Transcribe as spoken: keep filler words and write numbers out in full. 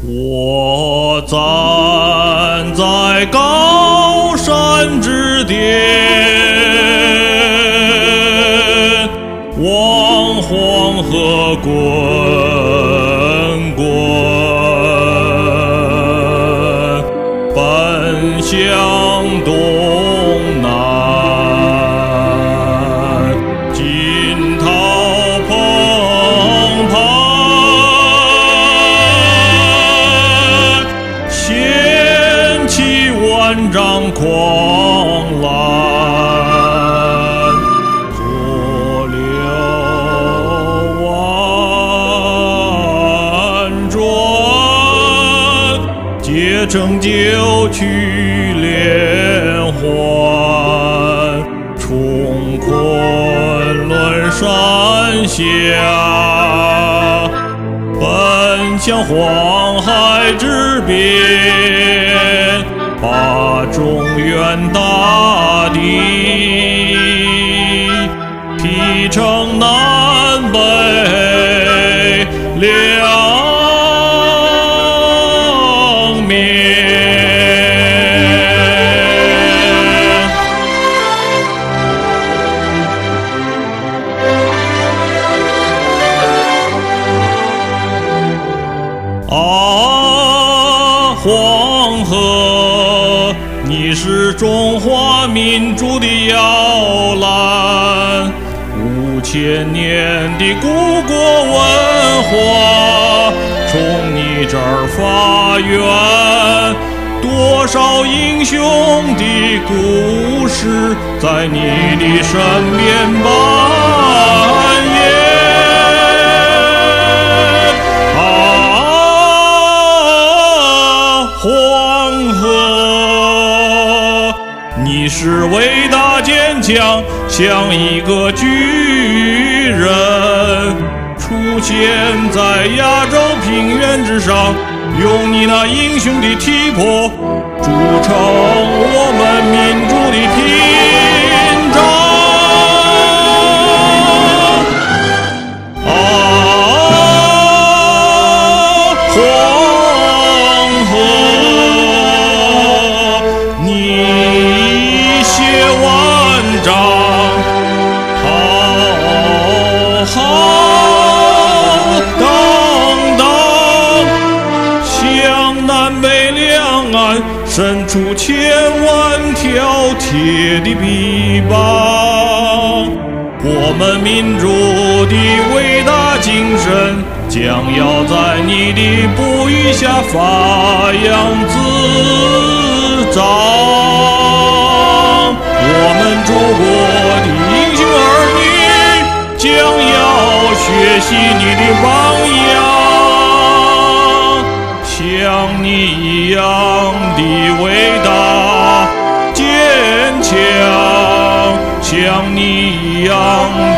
我站在高山之巅，望黄河滚滚，奔向东南，惊涛澎湃，掀起万丈狂澜，浊流婉转，结成九曲连环，冲昆仑山下，奔向黄海之边，把中原大地劈成南北两面。啊，黄河，你是中华民族的摇篮，五千年的故国文化从你这儿发源，多少英雄的故事在你的身边蔓延。黄河，你是伟大坚强，像一个巨人，出现在亚洲平原之上，用你那英雄的体魄铸成我们民族的屏障。啊，黄河，你血万丈，浩浩荡荡，向南北两岸伸出千万条铁的臂膀。我们民族的伟大精神将要在你的哺育下发扬滋长。我们祖国的英雄儿女将要学习你的榜样，像你一样的伟大坚强，像你一样